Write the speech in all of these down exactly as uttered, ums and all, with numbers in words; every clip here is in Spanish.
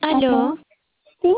Aló, ¿Aló? ¿Sí?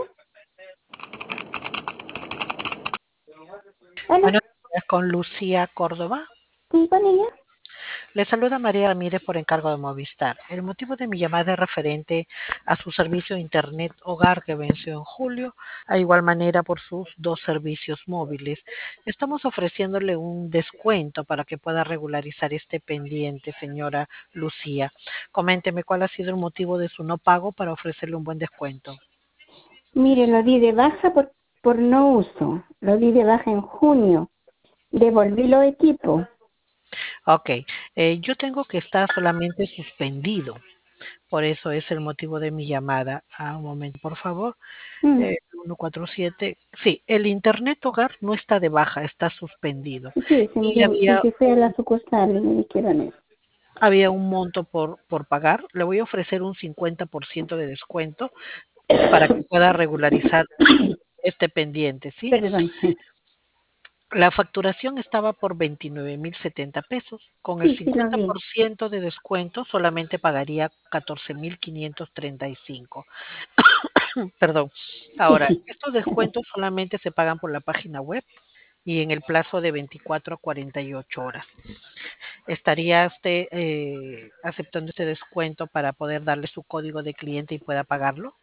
¿Aló? buenos días con Lucía Córdoba. ¿Sí con ella? Le saluda María Ramírez por encargo de Movistar. El motivo de mi llamada es referente a su servicio de Internet Hogar que venció en julio, a igual manera por sus dos servicios móviles. Estamos ofreciéndole un descuento para que pueda regularizar este pendiente, señora Lucía. Coménteme cuál ha sido el motivo de su no pago para ofrecerle un buen descuento. Mire, lo di de baja por, por no uso. Lo di de baja en junio. Devolví los equipos. Ok, eh, yo tengo que estar solamente suspendido. Por eso es el motivo de mi llamada. Ah, un momento, por favor. Mm, Eh, ciento cuarenta y siete. Sí, el Internet Hogar no está de baja, está suspendido. Sí, sí, Y mire, sí, había, sí fui a la sucursal y me dijeron eso. había un monto por, por pagar. Le voy a ofrecer un cincuenta por ciento de descuento para que pueda regularizar este pendiente, ¿sí? Perdón. La facturación estaba por veintinueve mil setenta pesos. Con el Sí, sí lo cincuenta vi. por ciento de descuento solamente pagaría catorce mil quinientos treinta y cinco. Perdón. Ahora, Sí. estos descuentos solamente se pagan por la página web y en el plazo de veinticuatro a cuarenta y ocho horas. ¿Estaría usted eh, aceptando este descuento para poder darle su código de cliente y pueda pagarlo?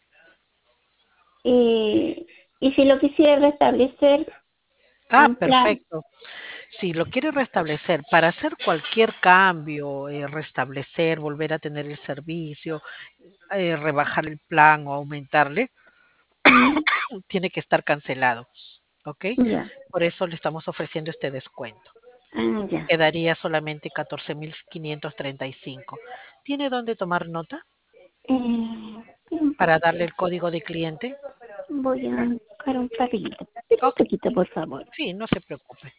Eh, y si lo quisiera restablecer Ah, en plan, perfecto. Si lo quiere restablecer, para hacer cualquier cambio, eh, restablecer, volver a tener el servicio, eh, rebajar el plan o aumentarle, mm, tiene que estar cancelado, ¿ok? ya, Por eso le estamos ofreciendo este descuento. ah, ya. Quedaría solamente catorce mil quinientos treinta y cinco. ¿Tiene dónde tomar nota Eh, espera un para poquito. darle el código de cliente? Voy a buscar un papelito. Espera un Ok, poquito, por favor. sí, no se preocupe.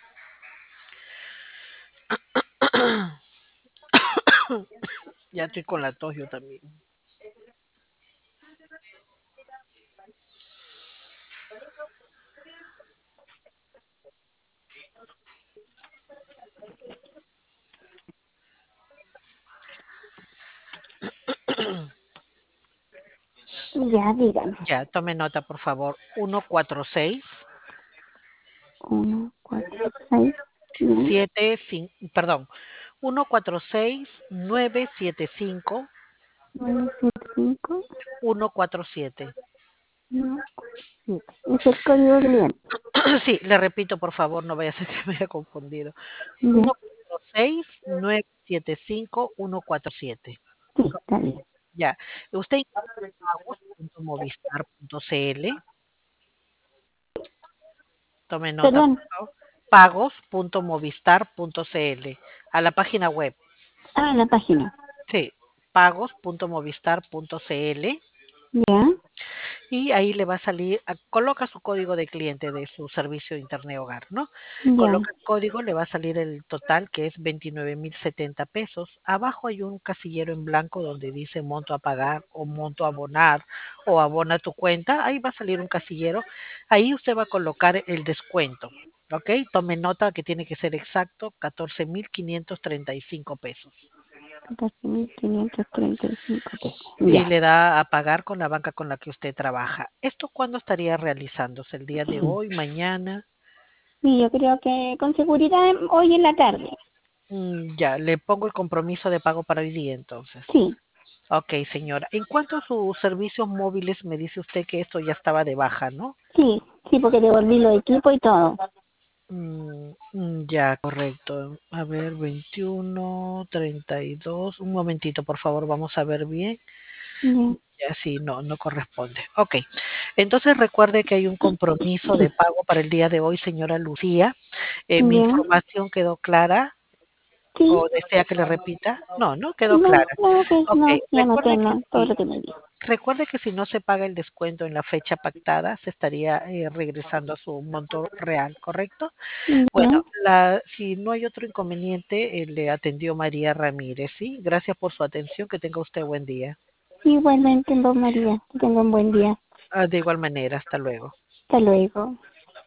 Ya estoy con la tos yo también. Ya, dígame. Ya, tome nota, por favor. Uno cuatro seis Uno, cuatro, seis, ya. siete cinco, perdón, uno cuatro seis nueve siete cinco Nueve, siete, cinco, uno cuatro siete. uno, siete. Es el código cliente. Sí, le repito, por favor, no vaya a ser que me haya confundido. Ya. Uno cuatro seis nueve siete cinco uno cuatro siete. Sí, está bien. Ya. Usted ingresa a pagos punto movistar punto cl. Tome nota, Perdón. por favor. pagos punto movistar punto cl. A la página web. Ah, la página. Sí, pagos punto movistar punto cl. Ya. Y ahí le va a salir, a- coloca su código de cliente de su servicio de Internet Hogar, ¿no? Ya. Coloca el código, le va a salir el total que es veintinueve mil setenta pesos. Abajo hay un casillero en blanco donde dice monto a pagar o monto a abonar o abona tu cuenta. Ahí va a salir un casillero. Ahí usted va a colocar el descuento. ¿Ok? Tome nota que tiene que ser exacto, catorce mil quinientos treinta y cinco pesos. catorce mil quinientos treinta y cinco pesos. Y Ya. le da a pagar con la banca con la que usted trabaja. ¿Esto cuándo estaría realizándose? ¿El día de hoy, mañana? Sí, yo creo que con seguridad hoy en la tarde. Mm, ya, le pongo el compromiso de pago para hoy día entonces. Sí, Ok, señora. En cuanto a sus servicios móviles, me dice usted que esto ya estaba de baja, ¿no? sí, sí, porque devolví los equipos y todo. Mm, mm, ya, correcto. A ver, veintiuno, treinta y dos. Un momentito, por favor, vamos a ver bien. Ya. Ya, sí, no, no corresponde. Ok. Entonces recuerde que hay un compromiso de pago para el día de hoy, señora Lucía. Eh, ¿mi Ya. información quedó clara Sí. o desea que le repita? No, no quedó No, clara. no, que Ok, no, ya no recuerde que tengo todo si, lo que me dijo. recuerde que si no se paga el descuento en la fecha pactada, se estaría eh, regresando a su monto real, ¿correcto? Ya. Bueno, la, si no hay otro inconveniente, eh, le atendió María Ramírez, ¿sí? Gracias por su atención, que tenga usted buen día. Igualmente, vos, María, que tenga un buen día. Ah, de igual manera, hasta luego. Hasta luego.